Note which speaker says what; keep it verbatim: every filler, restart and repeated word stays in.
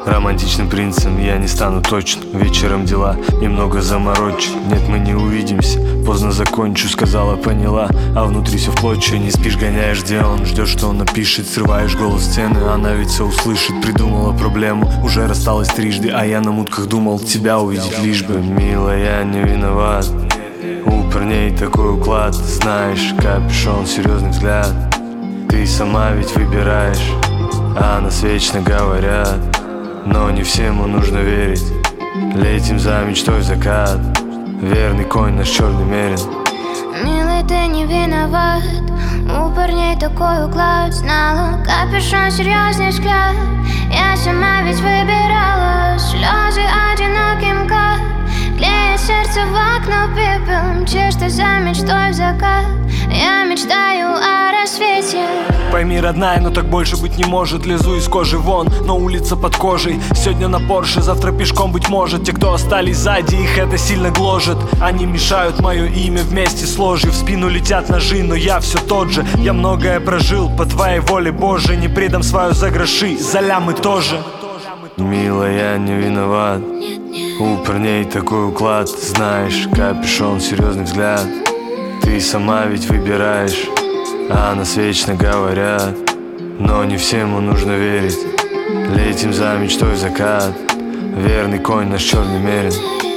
Speaker 1: Романтичным принцем я не стану точно. Вечером дела, немного заморочек. Нет, мы не увидимся, поздно закончу, сказала, поняла. А внутри все в клочья, не спишь, гоняешь, где он. Ждешь, что он напишет, срываешь голос сцены. Она ведь все услышит, придумала проблему. Уже рассталась трижды, а я на мутках думал тебя увидеть лишь бы. Милая, я не виноват, у парней такой уклад. Знаешь, капюшон, серьезный взгляд. Ты сама ведь выбираешь, а нас вечно говорят. Но не всему нужно верить. Летим за мечтой в закат. Верный конь наш черный мерин.
Speaker 2: Милый, ты не виноват, у парней такой уклад. Знала, капюшон, серьезный взгляд. Я сама ведь выбирала. Слезы одиноким кат. Клеит сердце в окно пепел. Мчишь ты за мечтой в закат. Я мечтаю о рассвете.
Speaker 3: Пойми, родная, но так больше быть не может. Лезу из кожи вон, но улица под кожей. Сегодня на Порше, завтра пешком, быть может. Те, кто остались сзади, их это сильно гложет. Они мешают мое имя вместе с ложью. В спину летят ножи, но я все тот же. Я многое прожил, по твоей воле Божией. Не предам свою за гроши, за лямы тоже.
Speaker 1: Милая, я не виноват, у парней такой уклад. Знаешь, капюшон, серьезный взгляд. Ты сама ведь выбираешь, а нас вечно говорят. Но не всему нужно верить. Летим за мечтой в закат. Верный конь наш черный мерин.